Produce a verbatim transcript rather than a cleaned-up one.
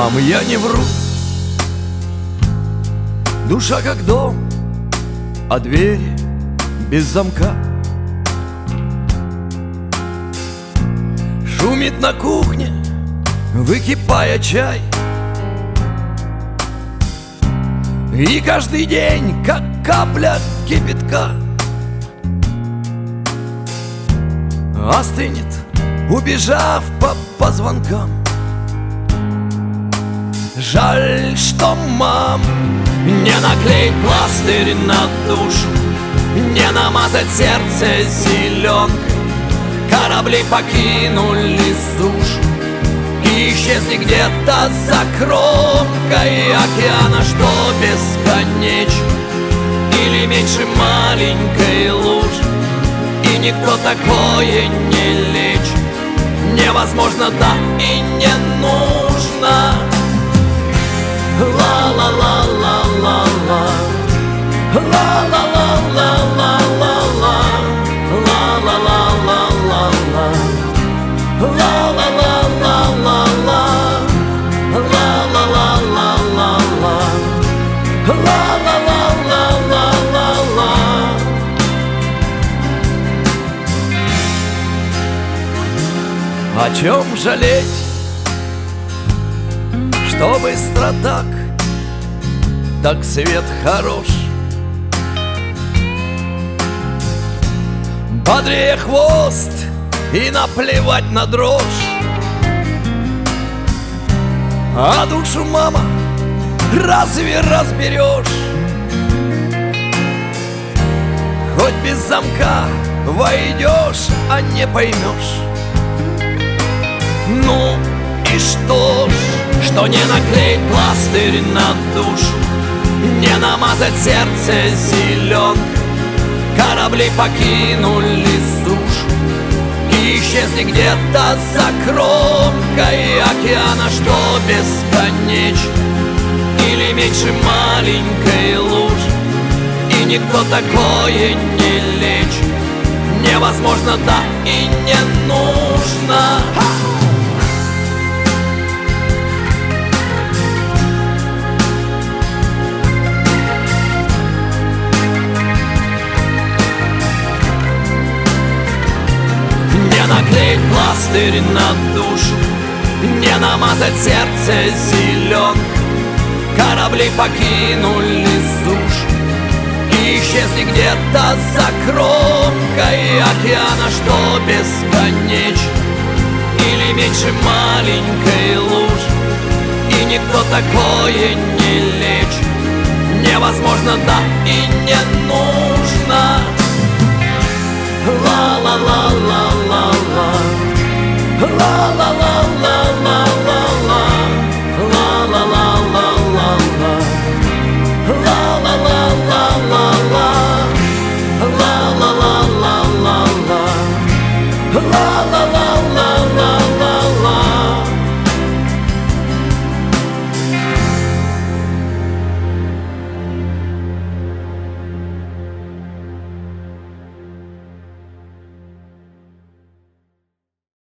Мам, я не вру. Душа как дом, а двери без замка. Шумит на кухне, выкипая чай. И каждый день, как капля кипятка, остынет, убежав по позвонкам. Жаль, что, мам, не наклеить пластырь на душу, не намазать сердце зеленкой. Корабли покинули сушу и исчезли где-то за кромкой океана, что бесконечно или меньше маленькой лужи. И никто такое не лечит, невозможно, да и не нужно. Ла-ла-ла-ла-ла-ла, ла-ла-ла-ла-ла-ла-ла, ла-ла-ла-ла-ла-ла, ла-ла-ла-ла-ла-ла, ла-ла-ла-ла-ла-ла. О чем жалеть, что быстро так, так свет хорош. Бодрее хвост и наплевать на дрожь. А душу, мама, разве разберешь? Хоть без замка войдешь, а не поймешь. Ну и что ж, что не наклеить пластырь на душу, не намазать сердце зеленкой. Корабли покинули сушу и исчезли где-то за кромкой океана, что бесконечно или меньше маленькой лужи. И никто такое не лечит, невозможно, да и не нужно. Наклеить пластырь на душу, не намазать сердце зеленкой. Корабли покинули сушу и исчезли где-то за кромкой океана, что бесконечно или меньше маленькой лужи. И никто такое не лечит, невозможно, да и не нужно. Ла-ла-ла-ла-ла-ла, ла-ла-ла-ла-ла-ла, ла-ла-ла-ла-ла-ла, ла-ла-ла-ла-ла-ла, ла-ла-ла-ла-ла, ла-ла-ла-ла-ла.